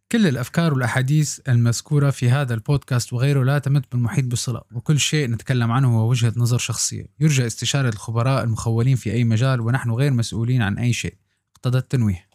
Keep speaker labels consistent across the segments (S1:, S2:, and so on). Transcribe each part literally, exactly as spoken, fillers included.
S1: كل الأفكار والأحاديث المذكورة في هذا البودكاست وغيره لا تمت بالمحيط بصلة، وكل شيء نتكلم عنه هو وجهة نظر شخصية يرجى استشارة الخبراء المخولين في أي مجال، ونحن غير مسؤولين عن أي شيء. اقتضى التنويه.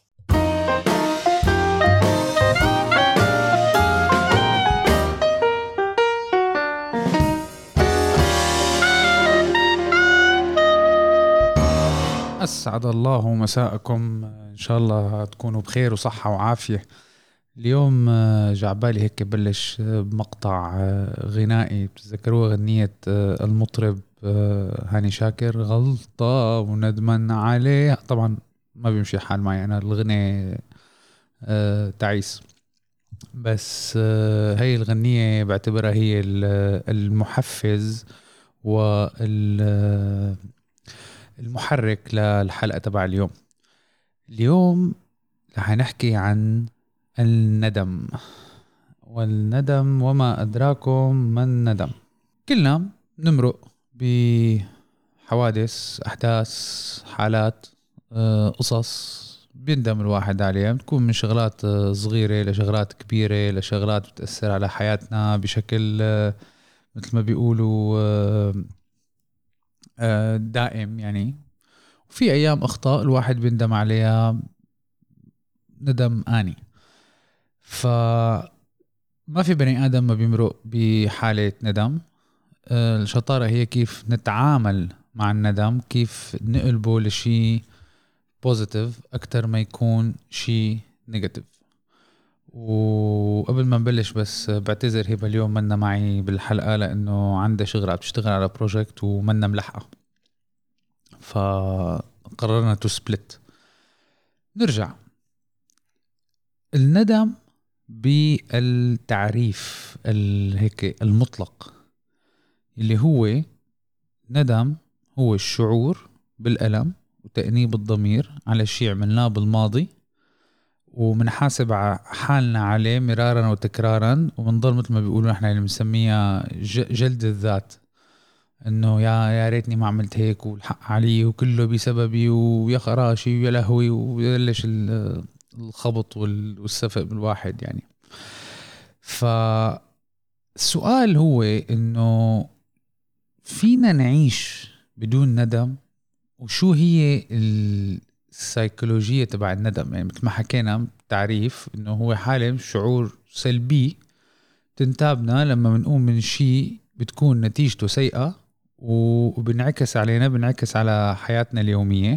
S1: أسعد الله مساءكم، إن شاء الله تكونوا بخير وصحة وعافية. اليوم جعبالي هيك بلش بمقطع غنائي، بتذكروه غنية المطرب هاني شاكر غلطة وندمان عليه. طبعا ما بيمشي حال معي أنا الغنى تعيس، بس هاي الغنية بعتبرها هي المحفز والمحرك للحلقة تبع اليوم. اليوم رح نحكي عن الندم، والندم وما أدراكم ما الندم. كلنا نمرق بحوادث، أحداث، حالات، قصص بيندم الواحد عليها، بتكون من شغلات صغيرة لشغلات كبيرة لشغلات بتأثر على حياتنا بشكل مثل ما بيقولوا دائم يعني. وفي أيام أخطاء الواحد بيندم عليها ندم آني. فما في بني آدم ما بيمرق بحالة ندم. الشطارة هي كيف نتعامل مع الندم، كيف نقلبه لشي بوزيتيف أكتر ما يكون شي نيجاتيف. وقبل ما نبلش بس بعتذر هبة اليوم منا معي بالحلقة لأنه عنده شغل، عم تشتغل على بروجكت ومنا ملحقة، فقررنا تو سبلت. نرجع الندم بالتعريف هيك المطلق اللي هو ندم هو الشعور بالألم وتأنيب الضمير على شيء عملناه بالماضي، ومنحاسب حالنا عليه مرارا وتكرارا، ومنضل مثل ما بيقولوا نحن اللي بنسميها جلد الذات، انه يا يا ريتني ما عملت هيك والحق علي وكله بسببي ويا خراشي ويا لهوي، ويبلش الخبط والسفق بالواحد يعني. فالسؤال هو انه فينا نعيش بدون ندم؟ وشو هي السيكولوجية تبع الندم؟ يعني مثل ما حكينا تعريف انه هو حالة شعور سلبي تنتابنا لما بنقوم من شيء بتكون نتيجته سيئة وبنعكس علينا، بنعكس على حياتنا اليومية.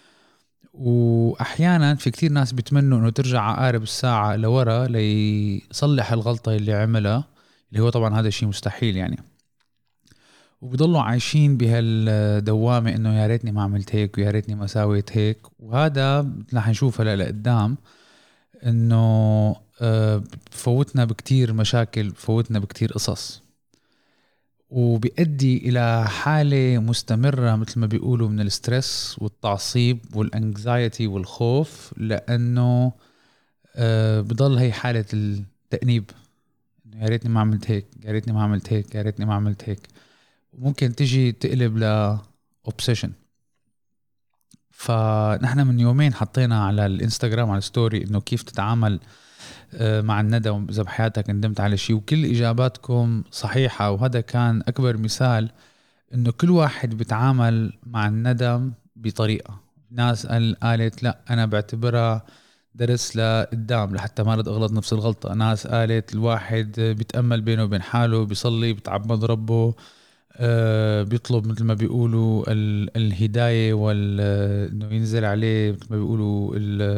S1: وأحيانا في كتير ناس بيتمنوا انه ترجع عقارب الساعة لورا ليصلح الغلطة اللي عملها، اللي هو طبعا هذا الشيء مستحيل يعني. وبيضلوا عايشين بهالدوامة انه يا ريتني ما عملت هيك ويا ريتني ما سويت هيك. وهذا رح نشوفه هلا لقدام انه بفوتنا بكتير مشاكل، بفوتنا بكتير قصص، وبيؤدي الى حالة مستمرة مثل ما بيقولوا من الستريس والتعصيب والانكزايتي والخوف، لانه بضل هي حالة التأنيب، يا ريتني ما عملت هيك، يا ريتني ما عملت هيك، يا ريتني ما عملت هيك. ممكن تجي تقلب لأوبسيشن. فنحن من يومين حطينا على الانستغرام على ستوري انه كيف تتعامل مع الندم اذا بحياتك ندمت على شيء، وكل اجاباتكم صحيحة. وهذا كان اكبر مثال انه كل واحد بيتعامل مع الندم بطريقة. ناس قالت لا انا بعتبرها درس لقدام لحتى ما رد اغلط نفس الغلطة. ناس قالت الواحد بيتأمل بينه وبين حاله، بيصلي، بيتعبد ربه، أه بيطلب مثل ما بيقولوا الهداية وال انه ينزل عليه مثل ما بيقولوا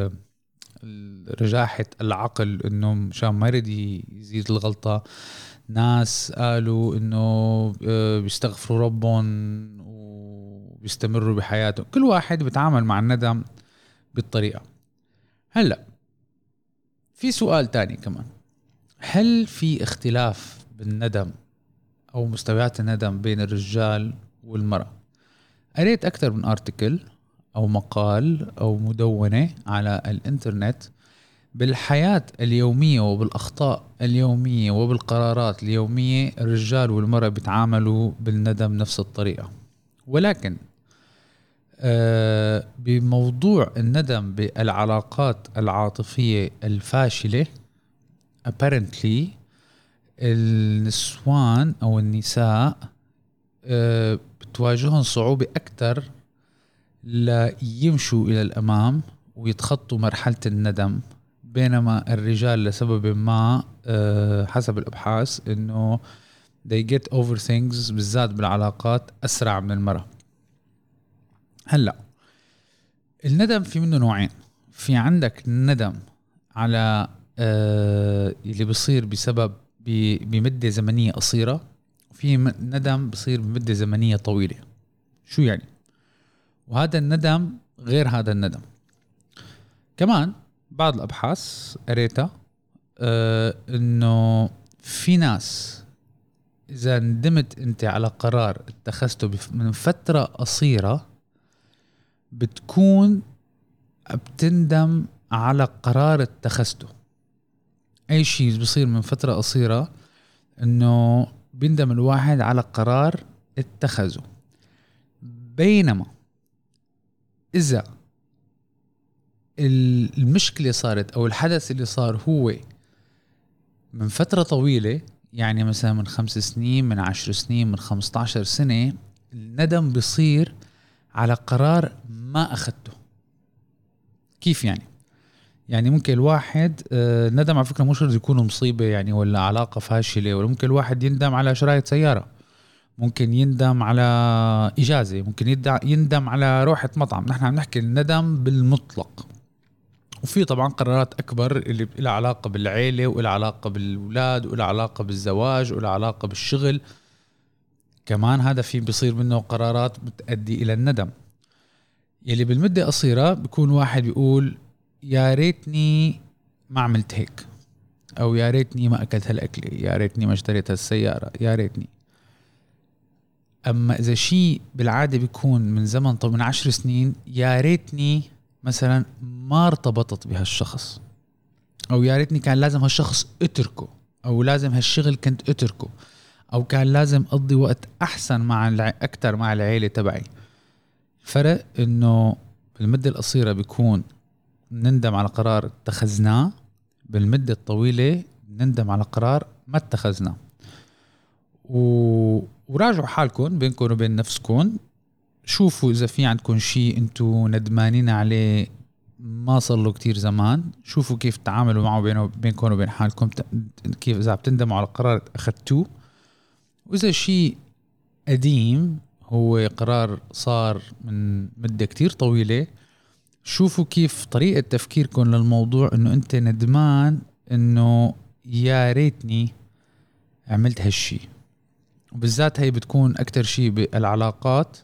S1: رجاحة العقل انه مشان ما يرد يزيد الغلطة. ناس قالوا انه أه بيستغفروا ربهم وبيستمروا بحياتهم. كل واحد بيتعامل مع الندم بالطريقة. هلأ في سؤال تاني كمان، هل في اختلاف بالندم أو مستويات الندم بين الرجال والمرأة؟ قريت أكثر من أرتيكل أو مقال أو مدونة على الإنترنت بالحياة اليومية وبالأخطاء اليومية وبالقرارات اليومية الرجال والمرأة بيتعاملوا بالندم نفس الطريقة. ولكن آه بموضوع الندم بالعلاقات العاطفية الفاشلة apparently النسوان أو النساء أه بتواجههم صعوبة أكتر ليمشوا إلى الأمام ويتخطوا مرحلة الندم، بينما الرجال لسبب ما أه حسب الأبحاث إنه they get over things بالذات بالعلاقات أسرع من المرأة. هلأ الندم في منه نوعين، في عندك ندم على أه اللي بيصير بسبب بمدة زمنية قصيرة، وفي ندم بصير بمدة زمنية طويلة. شو يعني؟ وهذا الندم غير هذا الندم. كمان بعض الأبحاث قريتها أه إنه في ناس إذا ندمت أنت على قرار اتخذته من فترة قصيرة بتكون بتندم على قرار اتخذته. أي شيء بيصير من فترة قصيرة إنه بيندم الواحد على قرار اتخذه، بينما إذا المشكلة صارت أو الحدث اللي صار هو من فترة طويلة، يعني مثلا من خمس سنين من عشر سنين من خمسة عشر سنة، الندم بيصير على قرار ما أخذته. كيف يعني؟ يعني ممكن الواحد آه ندم على فكرة مش شرط يكون مصيبة يعني ولا علاقة فاشلة، ولا ممكن الواحد يندم على شراية سيارة، ممكن يندم على إجازة، ممكن يندم على روحة مطعم. نحن عم نحكي الندم بالمطلق. وفي طبعا قرارات أكبر اللي لها علاقة بالعيلة وإلها علاقة بالأولاد وإلها علاقة بالزواج وإلها علاقة بالشغل كمان، هذا في بيصير منه قرارات بتؤدي إلى الندم. يلي بالمدة قصيرة بيكون واحد بيقول يا ريتني ما عملت هيك، أو يا ريتني ما أكلت هالأكلة، يا ريتني ما اشتريت هالسيارة، يا ريتني. أما إذا شيء بالعادة بيكون من زمن طب من عشر سنين، يا ريتني مثلا ما ارتبطت بهالشخص، أو يا ريتني كان لازم هالشخص اتركه، أو لازم هالشغل كنت اتركه، أو كان لازم أقضي وقت أحسن مع الع... أكتر مع العيلة تبعي. فرق إنه بالمدة القصيرة بيكون نندم على قرار اتخذناه، بالمدة الطويلة نندم على قرار ما اتخذناه. و... وراجعوا حالكم بينكم وبين نفسكم، شوفوا إذا في عندكم شيء أنتوا ندمانين عليه ما صار له كتير زمان، شوفوا كيف تعاملوا معه بينه بينكم وبين حالكم، كيف إذا بتندموا على قرار أخذتوه. وإذا شيء قديم هو قرار صار من مدة كتير طويلة، شوفوا كيف طريقة تفكيركم للموضوع، إنه أنت ندمان إنه يا ريتني عملت هالشي. وبالذات هي بتكون أكتر شيء بالعلاقات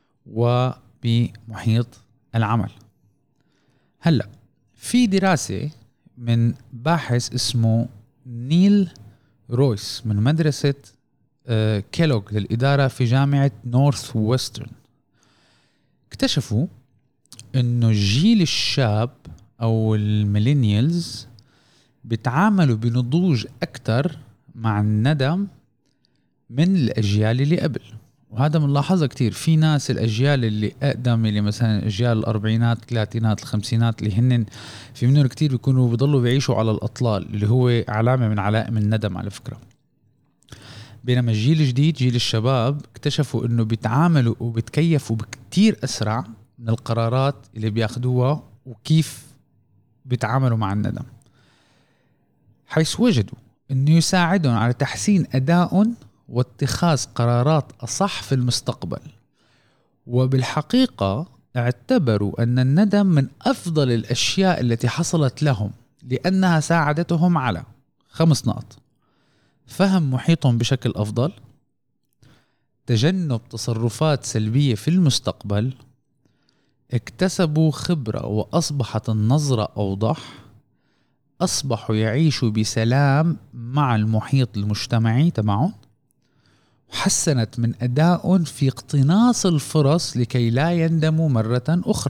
S1: وبمحيط العمل. هلأ في دراسة من باحث اسمه نيل رويس من مدرسة كيلوغ للإدارة في جامعة نورث ويسترن، اكتشفوا إنه الجيل الشاب أو الميلينيالز بيتعاملوا بنضوج أكتر مع الندم من الأجيال اللي قبل. وهذا بنلاحظه كتير في ناس الأجيال اللي أقدم، اللي مثلا أجيال الأربعينات الثلاثينات الخمسينات، اللي هن في منهم كتير بيكونوا بيضلوا بيعيشوا على الأطلال، اللي هو علامة من علائم الندم على فكرة. بينما الجيل الجديد جيل الشباب اكتشفوا إنه بيتعاملوا وبتكيفوا بكتير أسرع من القرارات اللي بياخدوها وكيف بيتعاملوا مع الندم، حيث وجدوا إنه يساعدهم على تحسين أدائهم واتخاذ قرارات أصح في المستقبل. وبالحقيقة اعتبروا أن الندم من أفضل الأشياء التي حصلت لهم، لأنها ساعدتهم على خمس نقط: فهم محيطهم بشكل أفضل، تجنب تصرفات سلبية في المستقبل، اكتسبوا خبرة وأصبحت النظرة أوضح، أصبحوا يعيشوا بسلام مع المحيط المجتمعي تبعهم، حسنت من أدائهم في اقتناص الفرص لكي لا يندموا مرة أخرى.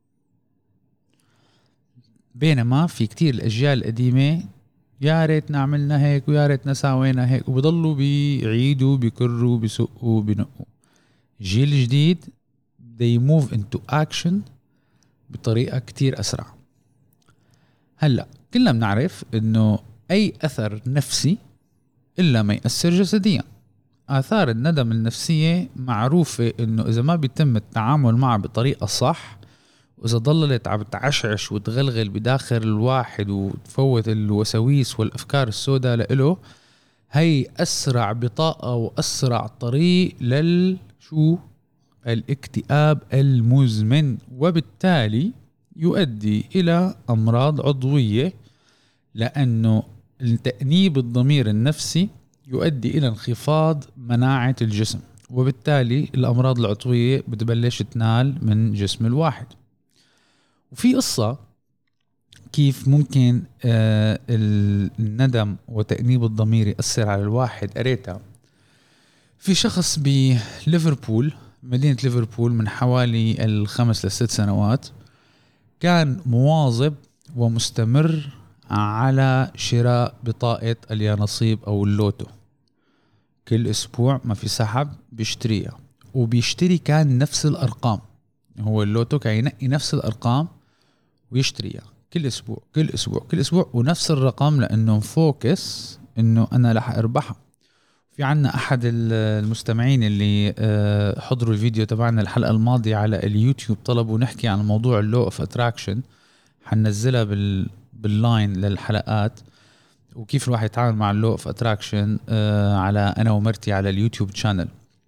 S1: بينما في كتير الأجيال القديمة يا ريتنا عملنا هيك ويا ريتنا ساوينا هيك، وبضلوا بيعيدوا بيكرروا بيسقوا بنقوا. الجيل الجديد they move into action بطريقة كتير أسرع. هلأ كلنا بنعرف إنه أي أثر نفسي إلا ما يأثر جسديا. آثار الندم النفسية معروفة إنه إذا ما بيتم التعامل معها بطريقة صح، وإذا ضلت عم تعشعش وتغلغل بداخل الواحد وتفوت الوساويس والأفكار السوداء لإله، هي أسرع بطاقة وأسرع طريق للشو الاكتئاب المزمن، وبالتالي يؤدي إلى أمراض عضوية، لأنه التأنيب الضمير النفسي يؤدي إلى انخفاض مناعة الجسم، وبالتالي الأمراض العضوية بتبلش تنال من جسم الواحد. وفي قصة كيف ممكن آه الندم وتأنيب الضمير يأثر على الواحد، قريتها في شخص بليفربول، مدينة ليفربول، من حوالي الخمس لست سنوات، كان مواظب ومستمر على شراء بطاقة اليانصيب أو اللوتو. كل أسبوع ما في سحب بيشتريها، وبيشتري كان نفس الأرقام. هو اللوتو كان ينقي نفس الأرقام ويشتريها كل أسبوع كل أسبوع كل أسبوع ونفس الرقم، لأنه مفوكس إنه أنا رح أربحها. في عنا أحد المستمعين اللي حضروا الفيديو تبعنا الحلقة الماضية على اليوتيوب، طلبوا نحكي عن موضوع اللو اوف اتراكشن، حننزلها بال باللاين للحلقات، وكيف الواحد يتعامل مع اللو اوف اتراكشن على أنا ومرتي على اليوتيوب تشانل.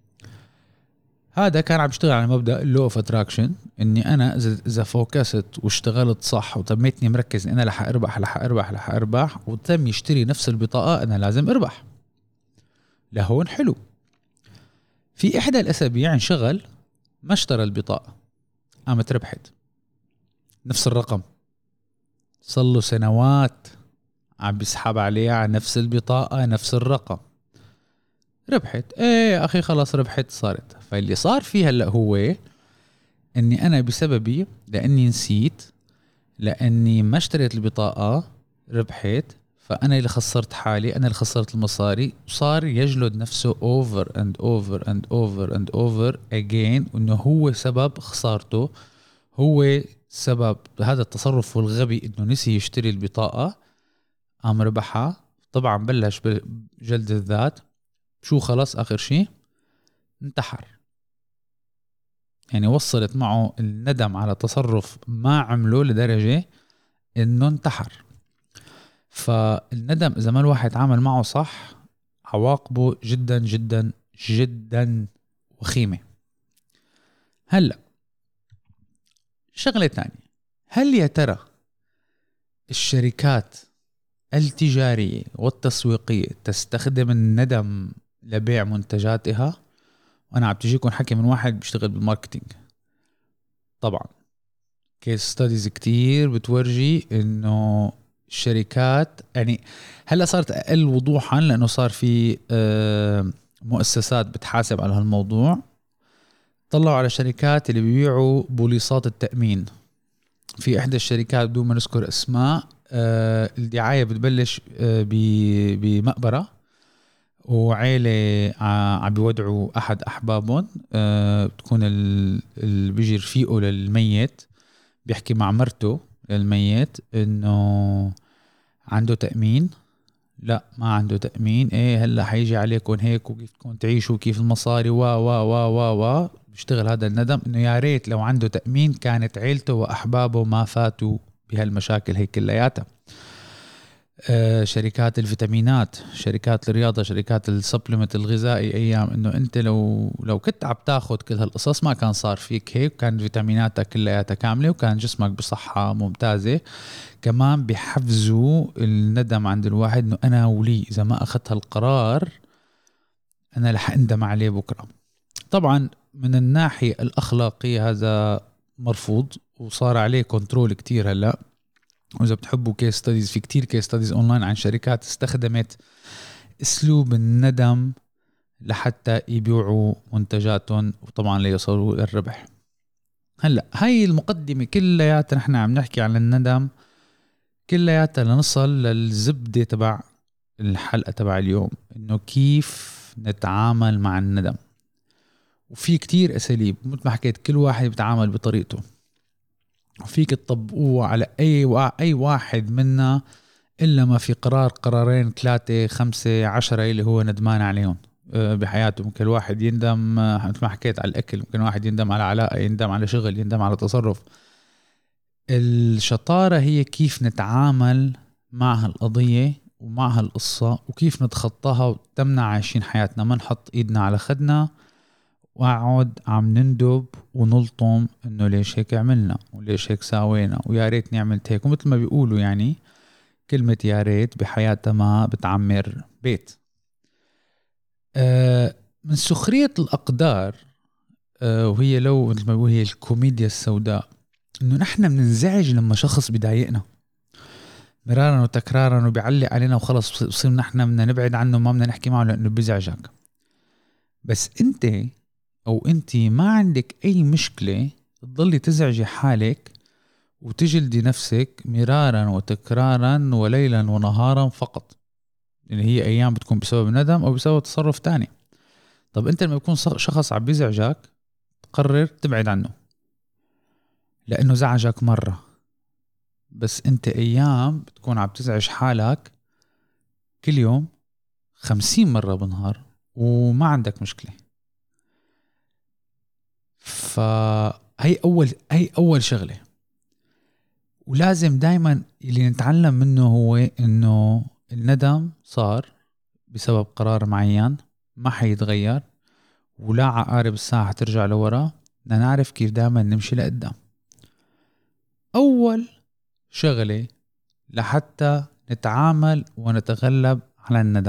S1: هذا كان عم يشتغل على مبدأ اللو اوف اتراكشن، اني انا اذا فوكست واشتغلت صح وتميتني مركز انا رح اربح رح اربح رح اربح، وتم يشتري نفس البطاقة، انا لازم اربح. لهون حلو. في احدى الاسابيع انشغل ما اشترى البطاقة، قامت ربحت نفس الرقم. صلوا سنوات عم بيسحب عليها على نفس البطاقة نفس الرقم، ربحت. ايه اخي خلاص ربحت صارت. فاللي صار فيه هلأ هو اني انا بسببي، لاني نسيت، لاني ما اشتريت البطاقة، ربحت، فانا اللي خسرت حالي، انا اللي خسرت المصاري. وصار يجلد نفسه over and over and over and over again، وانه هو سبب خسارته، هو سبب هذا التصرف الغبي، انه نسي يشتري البطاقة قام ربحها. طبعا بلش بجلد الذات. شو خلص اخر شيء انتحر. يعني وصلت معه الندم على تصرف ما عمله لدرجة انه انتحر. فالندم اذا ما الواحد عامل معه صح، عواقبه جدا جدا جدا وخيمة. هلأ شغلة تانية، هل يا ترى الشركات التجارية والتسويقية تستخدم الندم لبيع منتجاتها؟ وانا عم تجيكم حكي من واحد بيشتغل بالماركتينج. طبعا كيس ستاديز كتير بتورجي انه الشركات، يعني هلا صارت اقل وضوحا لانه صار في مؤسسات بتحاسب على هالموضوع. طلعوا على شركات اللي بيبيعوا بوليصات التأمين. في احدى الشركات بدون ما نذكر اسماء، الدعاية بتبلش بمقبرة وعيلة عم بيودعوا أحد أحبابهم، أه بتكون اللي بيجي رفيقه للميت بيحكي مع مرته للميت إنه عنده تأمين. لا ما عنده تأمين. إيه هلا حيجي عليكم هيك وكيف تكون تعيشوا كيف المصاري وا وا وا وا وا بيشتغل هذا الندم إنه يا ريت لو عنده تأمين كانت عيلته وأحبابه ما فاتوا بهالمشاكل هيك كلياتها. آه شركات الفيتامينات، شركات الرياضة، شركات السبلمنت الغذائي، أيام إنه أنت لو لو كنت عم تاخد كل هالقصص ما كان صار فيك هيك، كان فيتاميناتك كلها كاملة وكان جسمك بصحة ممتازة. كمان بيحفزوا الندم عند الواحد إنه أنا ولي إذا ما أخذت هالقرار أنا رح أندم عليه بكرة. طبعا من الناحية الأخلاقية هذا مرفوض وصار عليه كنترول كتير هلأ. وإذا بتحبوا كيس ستاديز، في كتير كيس ستاديز أونلاين عن شركات استخدمت أسلوب الندم لحتى يبيعوا منتجاتهم وطبعا ليصلوا الربح. هلأ هاي المقدمة كلياتها نحن عم نحكي عن الندم كلياتها لنصل للزبدة تبع الحلقة تبع اليوم، إنه كيف نتعامل مع الندم. وفي كتير أساليب مثل ما حكيت، كل واحد بيتعامل بطريقته، وفيك تطبقوه على أي وا... أي واحد منا إلا ما في قرار قرارين ثلاثة خمسة عشرة اللي هو ندمان عليهم بحياته. ممكن الواحد يندم مثل ما حكيت على الأكل، ممكن واحد يندم على علاقة، يندم على شغل، يندم على تصرف. الشطارة هي كيف نتعامل مع هالقضية ومع هالقصة وكيف نتخطاها وتمنع عايشين حياتنا. ما نحط إيدنا على خدنا وأقعد عم نندب ونلطم إنه ليش هيك عملنا وليش هيك ساوينا ويا ريت نعمل هيك. ومثل ما بيقولوا يعني كلمة يا ريت بحياتها ما بتعمر بيت. آه من سخرية الأقدار، آه وهي لو مثل ما بيقول هي الكوميديا السوداء، إنه نحن بننزعج لما شخص بيضايقنا مرارا وتكرارا وبيعلق علينا وخلص بصير نحن بدنا نبعد عنه ما بدنا نحكي معه لأنه بيزعجك. بس أنت أو أنت ما عندك أي مشكلة تضلي تزعجي حالك وتجلدي نفسك مرارا وتكرارا وليلا ونهارا فقط، اللي هي أيام بتكون بسبب ندم أو بسبب تصرف تاني. طب أنت لما يكون شخص عم بيزعجك تقرر تبعد عنه لأنه زعجك مرة، بس أنت أيام بتكون عم تزعج حالك كل يوم خمسين مرة بالنهار وما عندك مشكلة. فهي أول هي أول شغلة. ولازم دايما اللي نتعلم منه هو إنه الندم صار بسبب قرار معين ما حيتغير، ولا عقارب الساعة ترجع لورا. بدنا نعرف كيف دايما نمشي لقدام. أول شغلة لحتى نتعامل ونتغلب على الندم،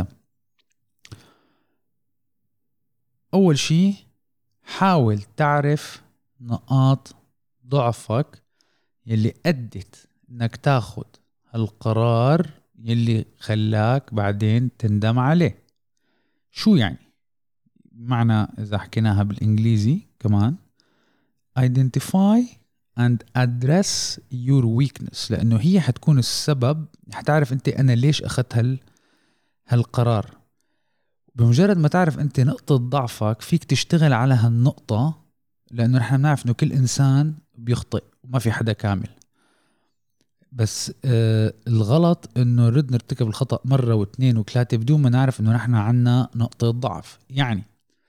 S1: أول شي حاول تعرف نقاط ضعفك يلي أدت إنك تاخد هالقرار يلي خلاك بعدين تندم عليه. شو يعني؟ معنى إذا حكيناها بالإنجليزي كمان identify and address your weakness، لأنه هي حتكون السبب. حتعرف أنت أنا ليش أخذت هال هالقرار. بمجرد ما تعرف أنت نقطة ضعفك فيك تشتغل على هالنقطة، لأنه نحن نعرف أنه كل إنسان بيخطئ وما في حدا كامل. بس آه الغلط أنه نرد نرتكب الخطأ مرة واثنين وثلاثة بدون ما نعرف أنه نحن عنا نقطة ضعف. يعني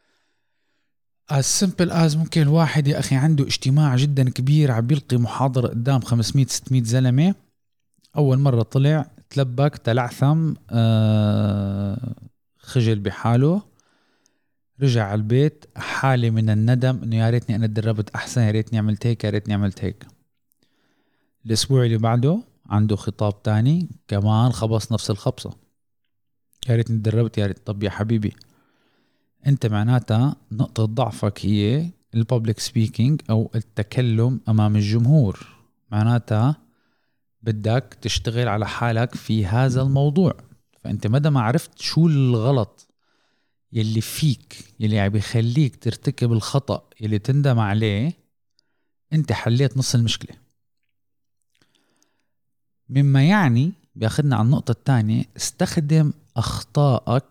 S1: as simple as ممكن الواحد يا أخي عنده اجتماع جدا كبير عم بيلقي محاضرة قدام خمسمية ستمية زلمة، أول مرة طلع تلبك تلعثم آه خجل بحاله، رجع على البيت حالي من الندم إنه يا ريتني أنا تدربت أحسن، يا ريتني عملت هيك، يا ريتني عملت هيك. الأسبوع اللي بعده عنده خطاب تاني كمان خبص نفس الخبصة، يا ريتني تدربت، يا ريت. طب يا حبيبي أنت معناتها نقطة ضعفك هي البابليك سبيكينج أو التكلم أمام الجمهور، معناتها بدك تشتغل على حالك في هذا الموضوع. فأنت مدى ما عرفت شو الغلط يلي فيك يلي عم بيخليك ترتكب الخطأ يلي تندم عليه، أنت حليت نص المشكلة. مما يعني بياخدنا على النقطة الثانية، استخدم أخطائك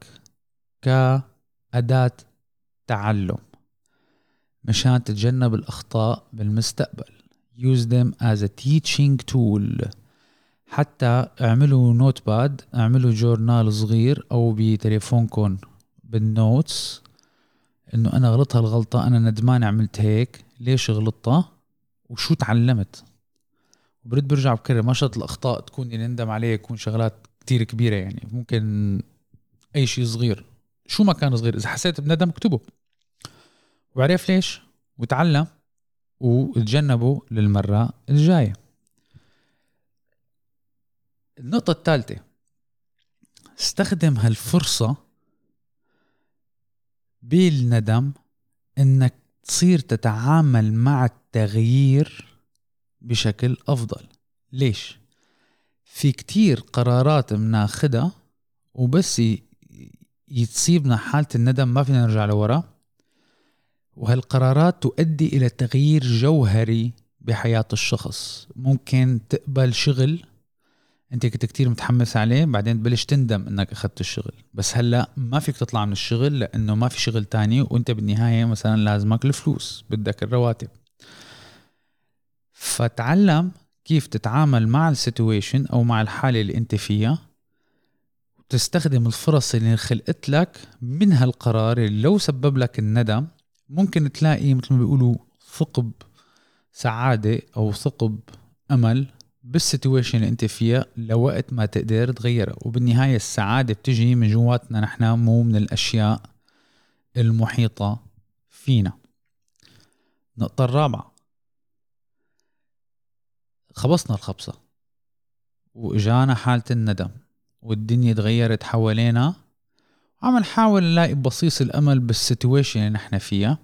S1: كأداة تعلم مشان تتجنب الأخطاء بالمستقبل. use them as a teaching tool. حتى اعملوا نوت باد، اعملوا جورنال صغير أو بتليفونكم بالنوتس إنه أنا غلطها الغلطة، أنا ندمان عملت هيك، ليش غلطتها وشو تعلمت. وبرد برجع بكرر ما شرط الأخطاء تكون اللي نندم عليه يكون شغلات كتير كبيرة، يعني ممكن أي شيء صغير، شو ما كان صغير. إذا حسيت بندم اكتبه وعرف ليش وتعلم وتجنبه للمرة الجاية. النقطة الثالثة، استخدم هالفرصة بالندم انك تصير تتعامل مع التغيير بشكل افضل. ليش؟ في كتير قرارات بناخدها وبس يتصيبنا حالة الندم ما فينا نرجع لورا، وهالقرارات تؤدي الى تغيير جوهري بحياة الشخص. ممكن تقبل شغل انت كنت كتير متحمس عليه، بعدين تبلش تندم انك اخذت الشغل، بس هلا ما فيك تطلع من الشغل لانه ما في شغل تاني، وانت بالنهاية مثلا لازمك الفلوس، بدك الرواتب. فتعلم كيف تتعامل مع السيتويشن أو مع الحالة اللي أنت فيها، وتستخدم الفرص اللي خلقت لك من هالقرار اللي لو سبب لك الندم ممكن تلاقي مثل ما بيقولوا ثقب سعادة أو ثقب أمل بالسيتويشن اللي أنت فيها لوقت ما تقدر تغيرها. وبالنهاية السعادة بتجي من جواتنا نحن، مو من الأشياء المحيطة فينا. النقطة الرابعة، خبصنا الخبصة وإجانا حالة الندم والدنيا تغيرت حوالينا، عم نحاول نلاقي بصيص الأمل بالسيتويشن اللي نحن فيها.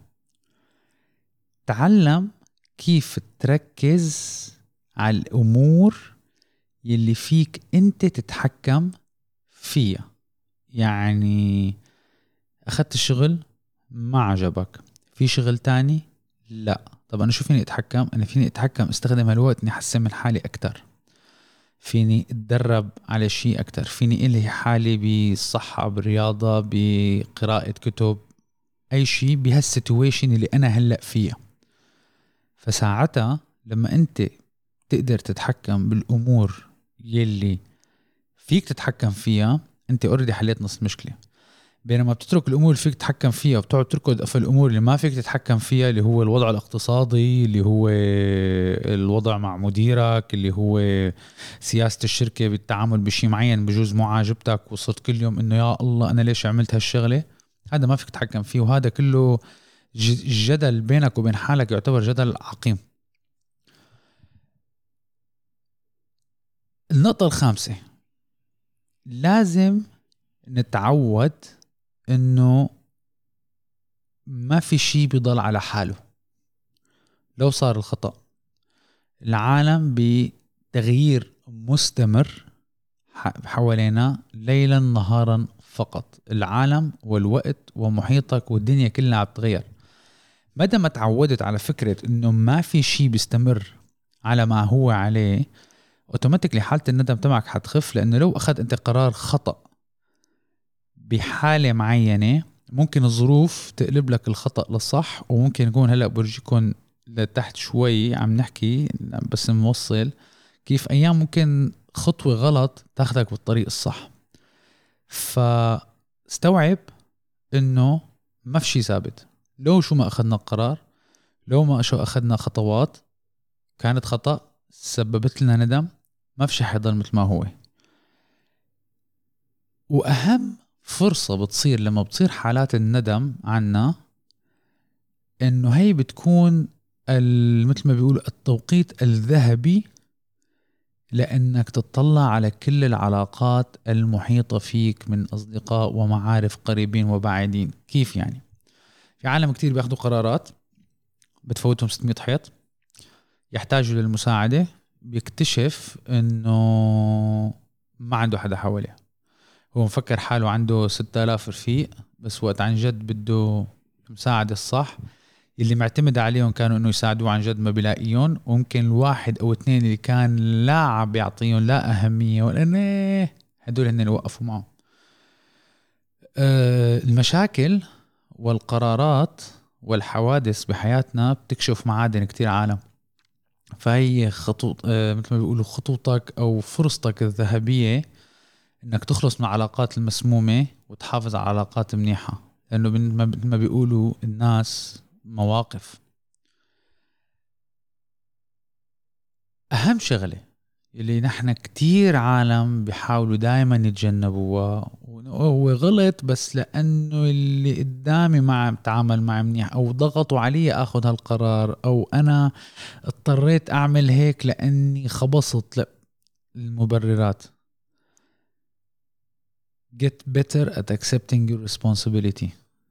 S1: تعلم كيف تركز على الأمور يلي فيك أنت تتحكم فيها. يعني أخذت الشغل ما عجبك، في شغل تاني لا، طب أنا شو فيني أتحكم؟ أنا فيني أتحكم استخدم هالوقت إني أحسن من حالي أكتر، فيني أتدرب على شيء أكتر، فيني إلهي حالي بالصحة، بالرياضة، بقراءة كتب، أي شيء بهالسيتويشن اللي أنا هلأ فيها. فساعتها لما أنت تقدر تتحكم بالأمور يلي فيك تتحكم فيها، أنت أوريدي حليت نص المشكلة. بينما بتترك الأمور اللي فيك تتحكم فيها وبتقعد تركض في الأمور اللي ما فيك تتحكم فيها، اللي هو الوضع الاقتصادي، اللي هو الوضع مع مديرك، اللي هو سياسة الشركة بالتعامل بشي معين بجوز مو عاجبتك وصرت كل يوم إنه يا الله أنا ليش عملت هالشغلة، هذا ما فيك تتحكم فيه. وهذا كله الجدل بينك وبين حالك يعتبر جدل عقيم. النقطة الخامسة، لازم نتعود إنه ما في شيء بيضل على حاله. لو صار الخطأ، العالم بتغيير مستمر حوالينا ليلا نهارا فقط. العالم والوقت ومحيطك والدنيا كلها عم تتغير. مدى ما تعودت على فكرة إنه ما في شيء بيستمر على ما هو عليه، اوتوماتيكلي حالة الندم تبعك حتخف. لأنه لو أخذ أنت قرار خطأ بحالة معينة، ممكن الظروف تقلب لك الخطأ للصح. وممكن يكون هلأ برجيكم لتحت شوي عم نحكي بس نوصل كيف أيام ممكن خطوة غلط تاخدك بالطريق الصح. فاستوعب إنه ما في شيء ثابت. لو شو ما أخذنا قرار، لو ما شو أخذنا خطوات كانت خطأ سببت لنا ندم، ما في شيء حيضل مثل ما هو. وأهم فرصة بتصير لما بتصير حالات الندم عنا، إنه هي بتكون مثل ما بيقولوا التوقيت الذهبي لأنك تطلع على كل العلاقات المحيطة فيك من أصدقاء ومعارف قريبين وبعيدين. كيف يعني؟ في عالم كتير بياخدوا قرارات بتفوتهم ستمية حيط، يحتاجوا للمساعدة، بيكتشف إنه ما عنده حدا حواليه. هو مفكر حاله عنده ستة آلاف رفيق، بس وقت عن جد بده مساعدة الصح اللي معتمد عليهم كانوا انه يساعدوه عن جد ما بيلاقيهم. وممكن الواحد او اثنين اللي كان لا عم بيعطيهم لا اهمية ولا هدول هن اللي وقفوا معه. أه المشاكل والقرارات والحوادث بحياتنا بتكشف معادن كتير عالم. فهي خطوط أه مثل ما بيقولوا خطوطك او فرصتك الذهبية انك تخلص من العلاقات المسمومة وتحافظ على علاقات منيحة. لانه مثل ما بيقولوا الناس مواقف. أهم شغلة اللي نحن كتير عالم بيحاولوا دائما يتجنبوها، وهو غلط بس لأنه اللي قدامي ما عم تعامل مع منيح أو ضغطوا علي أخذ هالقرار أو أنا اضطريت أعمل هيك لأني خبصت. لا، المبررات. get better at accepting your responsibility.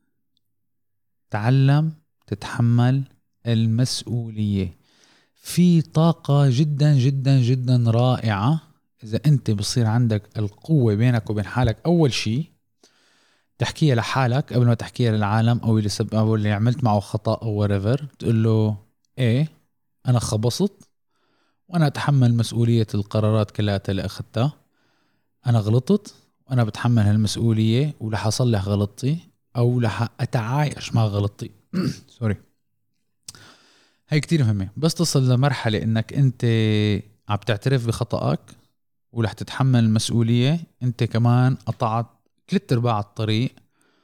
S1: تعلم تتحمل المسؤولية. في طاقة جدا جدا جدا رائعة إذا أنت بصير عندك القوة بينك وبين حالك. أول شيء تحكيها لحالك قبل ما تحكيها للعالم أو اللي, سب... أو اللي عملت معه خطأ أو whatever. تقول له إيه أنا خبصت وأنا أتحمل مسؤولية القرارات كلها اللي أخذتها. أنا غلطت وأنا بتحمل هالمسؤولية ولح أصلح غلطتي أو لح أتعايش مع غلطتي. سوري. هاي كتير مهمة. بس تصل لمرحلة انك انت عم تعترف بخطأك ورح تتحمل المسؤولية، انت كمان قطعت ثلاث ارباع الطريق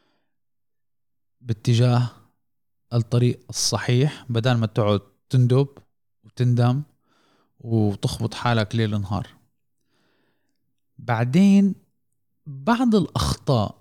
S1: باتجاه الطريق الصحيح، بدل ما تقعد تندب وتندم وتخبط حالك ليل نهار. بعدين بعض الأخطاء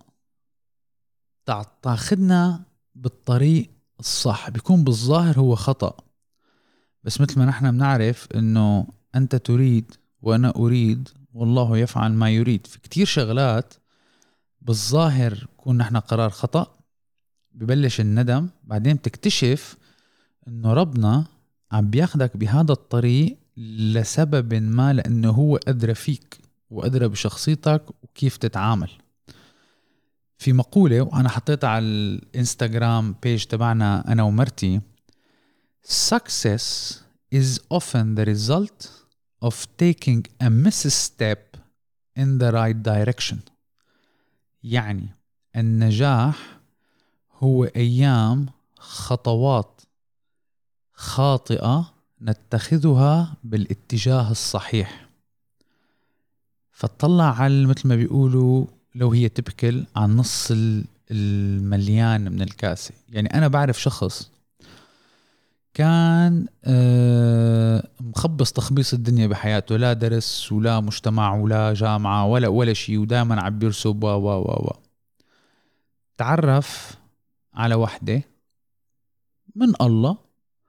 S1: تاخدنا بالطريق الصح، بيكون بالظاهر هو خطأ، بس مثل ما نحن بنعرف انه انت تريد وانا اريد والله يفعل ما يريد. في كتير شغلات بالظاهر كون نحن قرار خطأ، ببلش الندم، بعدين بتكتشف انه ربنا عم بياخدك بهذا الطريق لسبب ما، لانه هو أدرى فيك وأدرى بشخصيتك وكيف تتعامل. في مقولة وانا حطيتها على الانستغرام بيج تبعنا انا ومرتي: Success is often the result of taking a misstep in the right direction. يعني النجاح هو أيام خطوات خاطئة نتخذها بالاتجاه الصحيح. فاطلع على مثل ما بيقولوا لو هي تبكل عن نص المليان من الكاسة. يعني أنا بعرف شخص كان مخبص تخبيص الدنيا بحياته، لا درس ولا مجتمع ولا جامعة ولا ولا شيء، ودائما عم بيرسب و و و تعرف على وحدة من الله،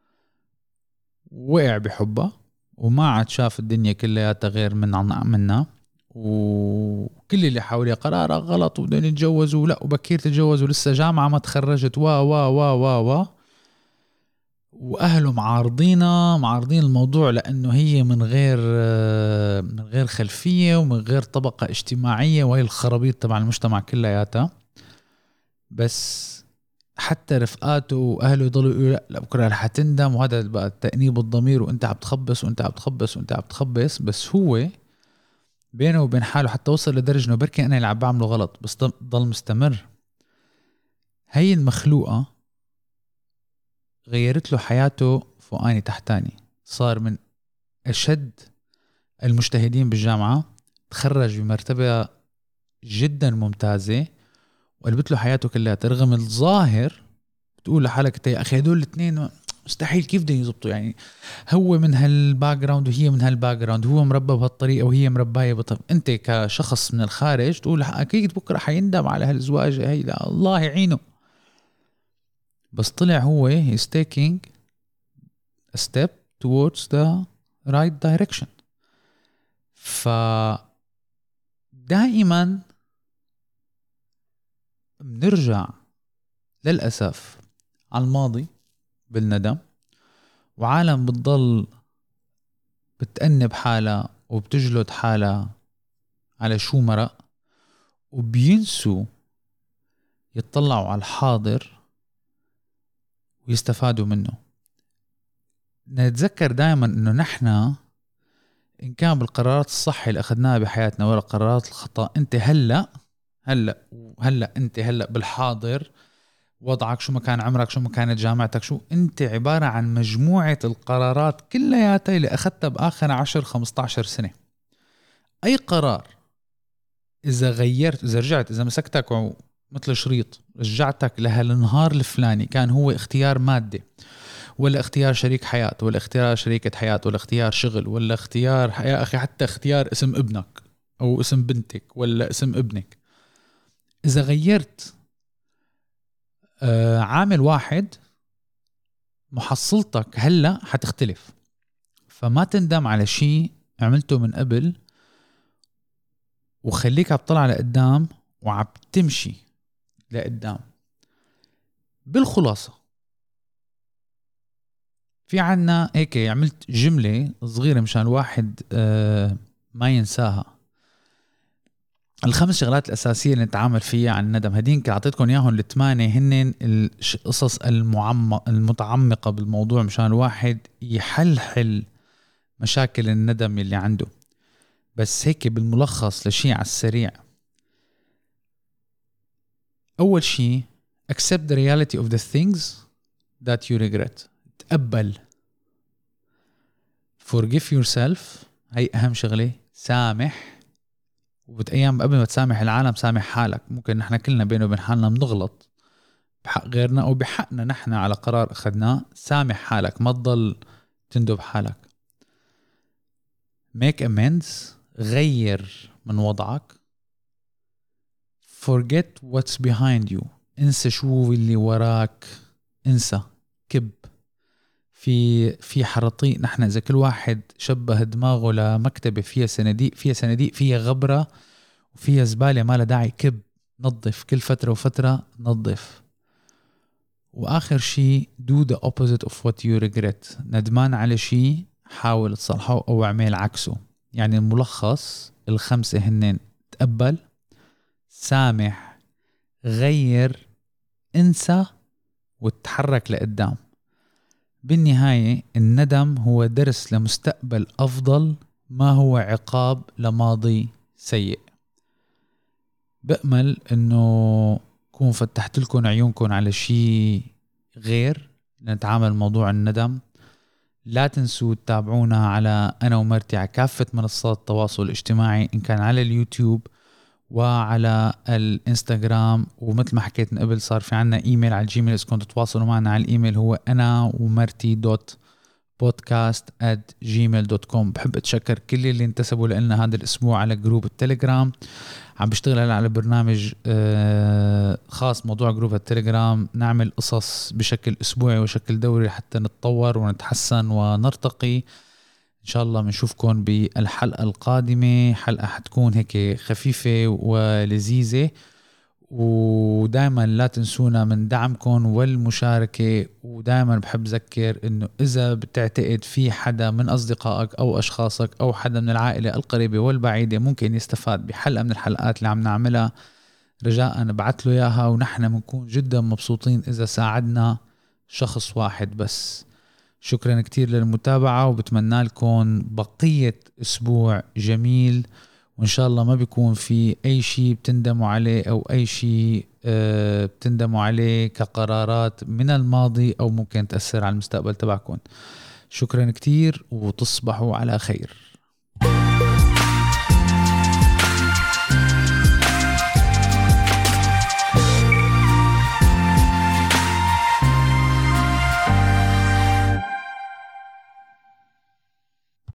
S1: وقع بحبها وما عاد شاف الدنيا كلها غير من منا، وكل اللي حواليه قرارة غلط وبدهم يتجوزوا، لا وبكير تتجوزوا لسه جامعة ما تخرجت و و و و و وأهله معارضينها معارضين الموضوع، لأنه هي من غير من غير خلفية ومن غير طبقة اجتماعية، وهي الخرابيط تبع المجتمع كلياتها. بس حتى رفقاته وأهله يضلوا يقولوا لا, لا بكرة رح تندم، وهذا بقى تأنيب الضمير، وانت عم تخبص وانت عم تخبص وانت عم تخبص. بس هو بينه وبين حاله حتى وصل لدرجة انه بركي انا اللي عم بعمله غلط، بس ضل مستمر. هي المخلوقة غيرت له حياته فوقاني تحتاني، صار من أشد المجتهدين بالجامعة، تخرج بمرتبة جدا ممتازة وقلبت له حياته كلها. رغم الظاهر بتقول لحالك يا أخي هدول الاثنين مستحيل كيف بدهم يزبطوا، يعني هو من هالباك جراوند وهي من هالباك جراوند، هو مربى بهالطريقة وهي مرباية بطريقة. انت كشخص من الخارج تقول أكيد بكرة حيندم على هالزواج، هي لا الله يعينه. بس طلع هو he's taking a step towards the right direction. ف دائما بنرجع للأسف على الماضي بالندم، وعالم بتضل بتأنب حالها وبتجلد حالها على شو مرق، وبينسوا يتطلعوا على الحاضر ويستفادوا منه. نتذكر دائما انه نحن إن كان بالقرارات الصح اللي أخذناها بحياتنا ولا قرارات الخطأ، أنت هلأ هلأ وهلأ أنت هلأ بالحاضر، وضعك شو مكان عمرك شو مكانت جامعتك شو، أنت عبارة عن مجموعة القرارات كلياتها اللي أخذتها بآخر عشر خمسة عشر سنة. أي قرار إذا غيرت، إذا رجعت، إذا مسكتك مثل شريط رجعتك لهالنهار الفلاني، كان هو اختيار مادة ولا اختيار شريك حياة ولا اختيار شريكة حياة ولا اختيار شغل ولا اختيار يا أخي حتى اختيار اسم ابنك أو اسم بنتك ولا اسم ابنك، إذا غيرت آه عامل واحد محصلتك هلأ حتختلف. فما تندم على شيء عملته من قبل، وخليك عم تطلع لقدام وعم تمشي لقدام. بالخلاصة في عنا هيك عملت جملة صغيرة مشان الواحد آه ما ينساها. الخمس شغلات الأساسية اللي نتعامل فيها عن الندم، هدين كعطيتكم إياهم الثمانية، هن القصص المتعمقة بالموضوع مشان الواحد يحلحل مشاكل الندم اللي عنده. بس هيك بالملخص لشيء على السريع: أول شيء accept the reality of the things that you regret. تقبل، forgive yourself هي أهم شغلة. سامح، وبتأيام قبل ما تسامح العالم سامح حالك. ممكن نحن كلنا بينه وبين حالنا بنغلط بحق غيرنا أو بحقنا نحن على قرار أخذناه. سامح حالك، ما تضل تندب حالك. make amends، غير من وضعك. forget what's behind you، انسى شو اللي وراك، انسى، كب. في في حرطيق نحن إذا كل واحد شبه دماغه لمكتبة فيها صناديق، فيها صناديق فيها غبرة وفيها زبالة ما لها داعي، كب، نظف كل فترة وفترة، نظف. وآخر شي do the opposite of what you regret. ندمان على شي حاول تصلحه أو اعمل عكسه. يعني الملخص الخمسة هنين: تقبل، سامح، غير، انسى، وتتحرك لقدام. بالنهاية الندم هو درس لمستقبل أفضل، ما هو عقاب لماضي سيء. بأمل أنه كون فتحت لكم عيونكم على شيء غير نتعامل موضوع الندم. لا تنسوا تتابعونا على أنا ومرتي على كافة منصات التواصل الاجتماعي، إن كان على اليوتيوب وعلى الانستغرام. ومثل ما حكيت من قبل صار في عنا ايميل على الجيميل، إذا كنتوا تتواصلوا معنا على الايميل هو أنا ومرتي دوت بودكاست آت جيميل دوت كوم. بحب أتشكر كل اللي انتسبوا لنا هذا الأسبوع على جروب التليجرام. عم بشتغل على برنامج خاص موضوع جروب التليجرام، نعمل قصص بشكل أسبوعي وشكل دوري حتى نتطور ونتحسن ونرتقي. إن شاء الله بنشوفكم بالحلقة القادمة. حلقة حتكون هيك خفيفة ولذيذة، ودائما لا تنسونا من دعمكم والمشاركة. ودائما بحب ذكر انه اذا بتعتقد في حدا من اصدقائك او اشخاصك او حدا من العائلة القريبة والبعيدة ممكن يستفاد بحلقة من الحلقات اللي عم نعملها، رجاء نبعث له اياها، ونحن بنكون جدا مبسوطين اذا ساعدنا شخص واحد بس. شكرا كتير للمتابعة، وبتمنى لكم بقية اسبوع جميل، وإن شاء الله ما بيكون في أي شيء بتندموا عليه أو أي شيء بتندموا عليه كقرارات من الماضي أو ممكن تأثر على المستقبل تبعكم. شكرا كتير وتصبحوا على خير.